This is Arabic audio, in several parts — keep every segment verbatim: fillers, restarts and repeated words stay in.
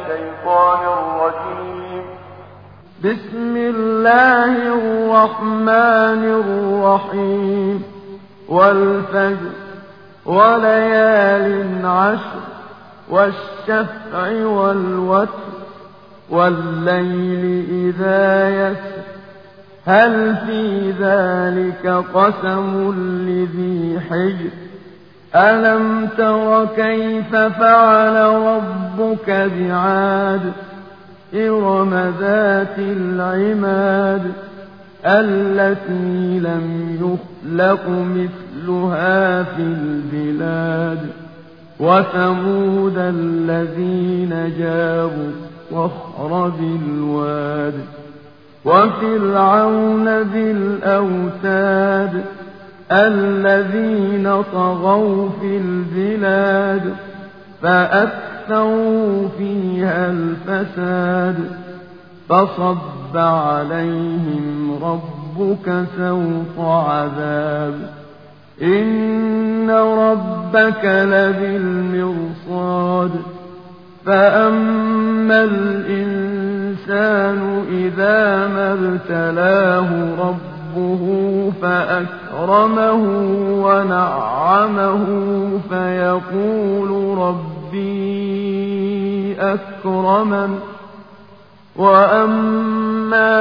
الشيطان الرجيم. بسم الله الرحمن الرحيم. والفجر وليال عشر والشفع والوتر والليل إذا يسر هل في ذلك قسم لذي حجر ألم تر كيف فعل ربك بعاد إرم ذات العماد التي لم يخلق مثلها في البلاد وثمود الذين جابوا الصخر بالواد وفرعون ذي الأوتاد الذين طغوا في البلاد فأكثروا فيها الفساد فصب عليهم ربك سوط عذاب إن ربك لبالمرصاد فأما الإنسان إذا ما ابتلاه ربه فأكرمه ونعمه فيقول ربي أكرمن وأما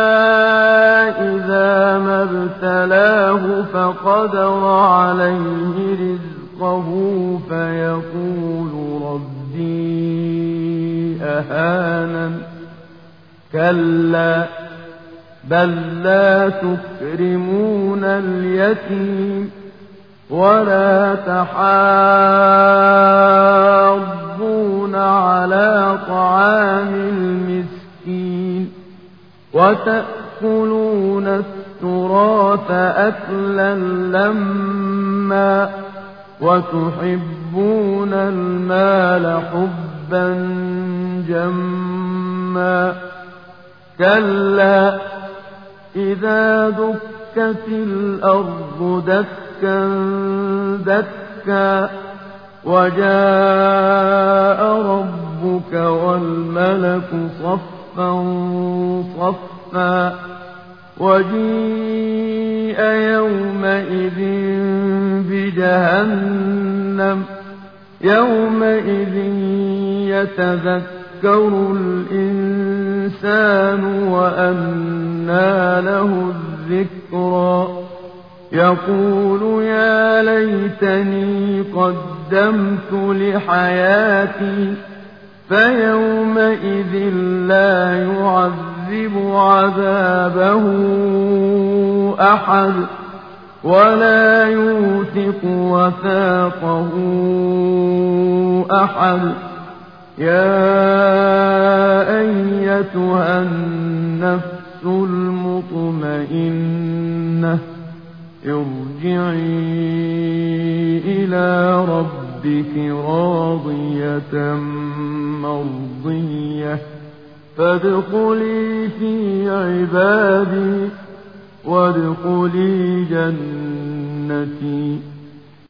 إذا ما ابتلاه فقدر عليه رزقه فيقول ربي أهانن كلا بل لا تكرمون اليتيم ولا تحاضون على طعام المسكين وتأكلون التراث أكلا لما وتحبون المال حبا جما كلا إذا دكت الأرض دكا دكا وجاء ربك والملك صفا صفا وجيء يومئذ بجهنم يومئذ يتذكر الإنسان وأنى له الذكرى يقول يا ليتني قدمت لحياتي فيومئذ لا يعذب عذابه أحد ولا يوثق وثاقه أحد يا أيتها النفس المطمئنة ارجعي إلى ربك راضية مرضية فادخلي في عبادي وادخلي جنتي.